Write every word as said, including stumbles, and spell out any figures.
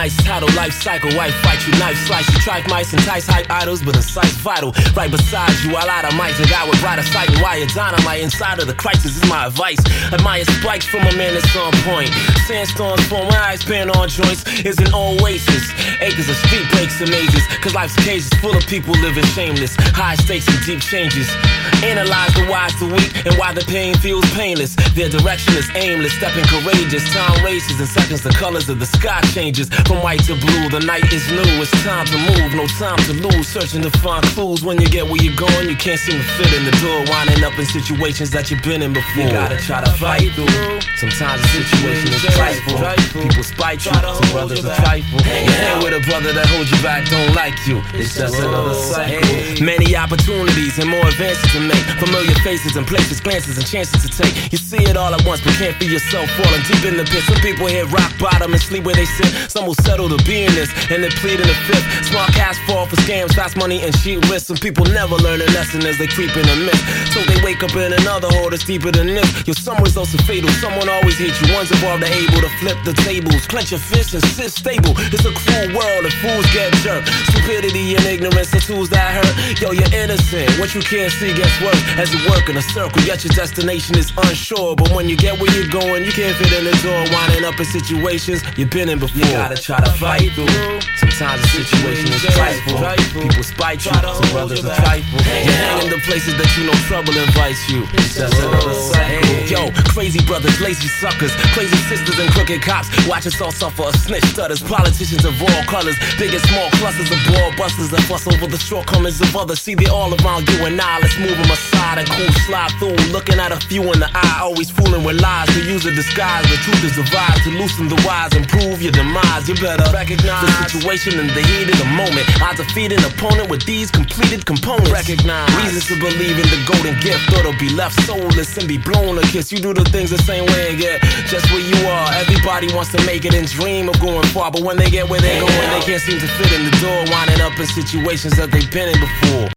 nice title, life cycle, white fight you, knife slice you, tripe mice, entice hype idols, but incise vital. Right beside you, I light a mice, a guy with brighter sight and wire dynamite inside of the crisis is my advice. Admire spikes from a man that's on point. Sandstorms form when I spin on joints is an oasis. Acres of street breaks and mazes, cause life's cage is full of people living shameless. High stakes and deep changes. Analyze the wise, the weak, and why the pain feels painless. Their direction is aimless, stepping courageous. Time races in seconds, the colors of the sky changes. From white to blue, the night is new. It's time to move, no time to lose. Searching to find clues. When you get where you're going, you can't seem to fit in the door. Winding up in situations that you've been in before. You gotta try to fight through. Sometimes the situation is trifle. People spite you, some brothers are trifle. You hang with a brother that holds you back, don't like you. It's just another cycle. Many opportunities and more advances to make. Familiar faces and places, glances and chances to take. You see it all at once, but can't feel yourself falling deep in the pit. Some people hit rock bottom and sleep where they sit. Some will settle to be in this, and they plead in the fifth. Smart cats fall for scams, fast money and cheap risk. Some people never learn a lesson as they creep in the myth. So they wake up in another hole that's deeper than this. Yo, some results are fatal, someone always hate you. One's involved are able to flip the tables. Clench your fists and sit stable. It's a cruel world and fools get jerked. Stupidity and ignorance are tools that hurt. Yo, you're innocent. What you can't see gets worse as you work in a circle. Yet your destination is unsure. But when you get where you're going, you can't fit in the door. Winding up in situations you've been in before. You gotta try to fight through. Sometimes the situation is trifle. People spite you, some brothers are trifle. You hang in the places that you know trouble invites you. It's just another cycle. Yo, crazy brothers, lazy suckers, crazy sisters and crooked cops. Watch us all suffer a snitch stutters. Politicians of all colors, big and small clusters of ball busters that fuss over the shortcomings of others. See, they all around you and I. Let's move them aside and cool slide through. Looking at a few in the eye, always fooling with lies. To use a disguise, the truth is devised. To loosen the wise and prove your demise. You better recognize the situation in the heat of the moment. I defeat an opponent with these completed components. Recognize reasons to believe in the golden gift. Or to be left soulless and be blown a kiss. You do the things the same way and get just where you are. Everybody wants to make it and dream of going far, but when they get where they're going, they can't seem to fit in the door. Winding up in situations that they've been in before.